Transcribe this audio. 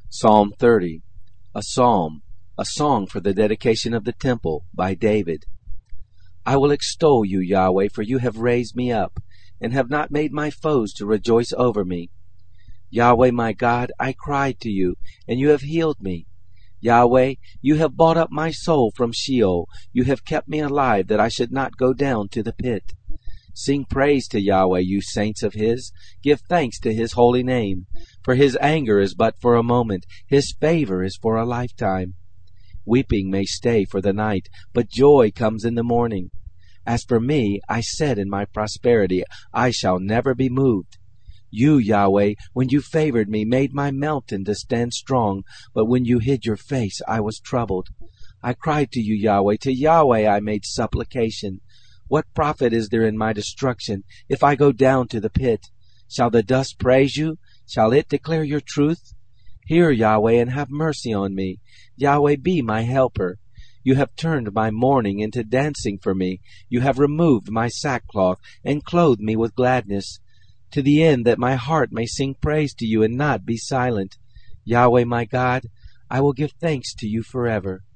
Psalm 30, a psalm, a song for the dedication of the temple, by David. I will extol you, Yahweh, for you have raised me up, and have not made my foes to rejoice over me. Yahweh my God, I cried to you, and you have healed me. Yahweh, you have bought up my soul from Sheol. You have kept me alive, that I should not go down to the pit. Sing praise to Yahweh, you saints of his. Give thanks to his holy name. For his anger is but for a moment. His favor is for a lifetime. Weeping may stay for the night, but joy comes in the morning. As for me, I said in my prosperity, I shall never be moved. You, Yahweh, when you favored me, made my mountain to stand strong. But when you hid your face, I was troubled. I cried to you, Yahweh. To Yahweh I made supplication. What profit is there in my destruction, if I go down to the pit? Shall the dust praise you? Shall it declare your truth? Hear, Yahweh, and have mercy on me. Yahweh, be my helper. You have turned my mourning into dancing for me. You have removed my sackcloth, and clothed me with gladness, to the end that my heart may sing praise to you and not be silent. Yahweh my God, I will give thanks to you forever.